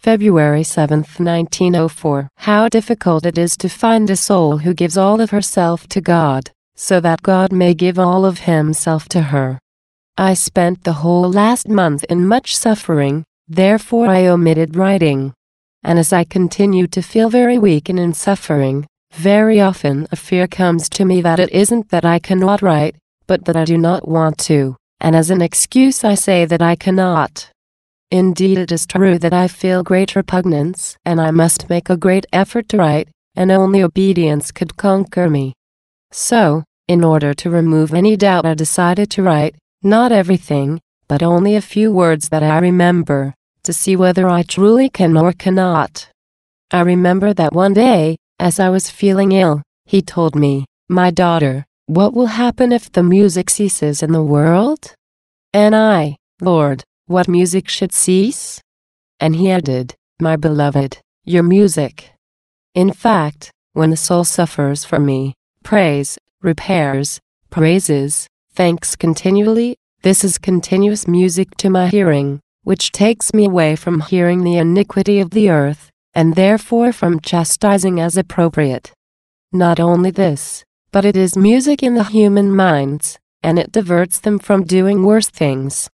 February 7, 1904. How difficult it is to find a soul who gives all of herself to God, so that God may give all of himself to her. I spent the whole last month in much suffering, therefore I omitted writing. And as I continue to feel very weak and in suffering, very often a fear comes to me that it isn't that I cannot write, but that I do not want to, and as an excuse I say that I cannot. Indeed, it is true that I feel great repugnance, and I must make a great effort to write, and only obedience could conquer me. So, in order to remove any doubt, I decided to write, not everything, but only a few words that I remember, to see whether I truly can or cannot. I remember that one day, as I was feeling ill, he told me, "My daughter, what will happen if the music ceases in the world?" And I, "Lord, what music should cease?" And he added, "My beloved, your music." In fact, when the soul suffers for me, prays, repairs, praises, thanks continually, this is continuous music to my hearing, which takes me away from hearing the iniquity of the earth, and therefore from chastising as appropriate. Not only this, but it is music in the human minds, and it diverts them from doing worse things.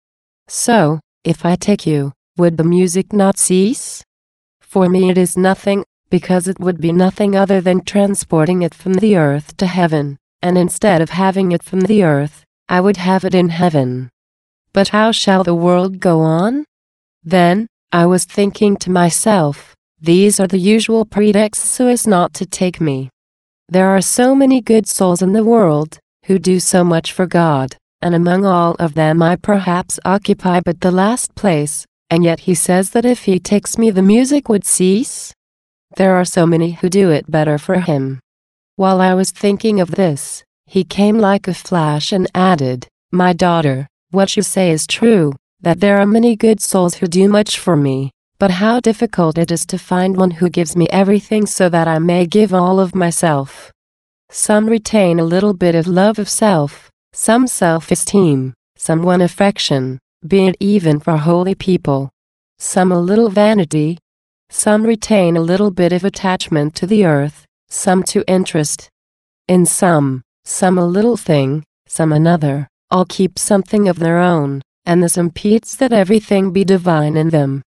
So, if I take you, would the music not cease? For me it is nothing, because it would be nothing other than transporting it from the earth to heaven, and instead of having it from the earth, I would have it in heaven. But how shall the world go on? Then, I was thinking to myself, these are the usual pretexts so as not to take me. There are so many good souls in the world, who do so much for God, and among all of them I perhaps occupy but the last place, and yet he says that if he takes me the music would cease? There are so many who do it better for him. While I was thinking of this, he came like a flash and added, "My daughter, what you say is true, that there are many good souls who do much for me, but how difficult it is to find one who gives me everything so that I may give all of myself. Some retain a little bit of love of self, some self-esteem, some one affection, be it even for holy people, some a little vanity, some retain a little bit of attachment to the earth, some to interest. In some a little thing, some another, all keep something of their own, and this impedes that everything be divine in them.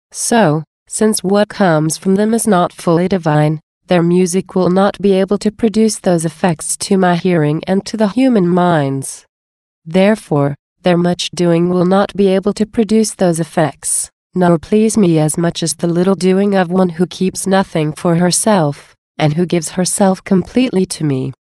So, since what comes from them is not fully divine, their music will not be able to produce those effects to my hearing and to the human minds. Therefore, their much doing will not be able to produce those effects, nor please me as much as the little doing of one who keeps nothing for herself, and who gives herself completely to me.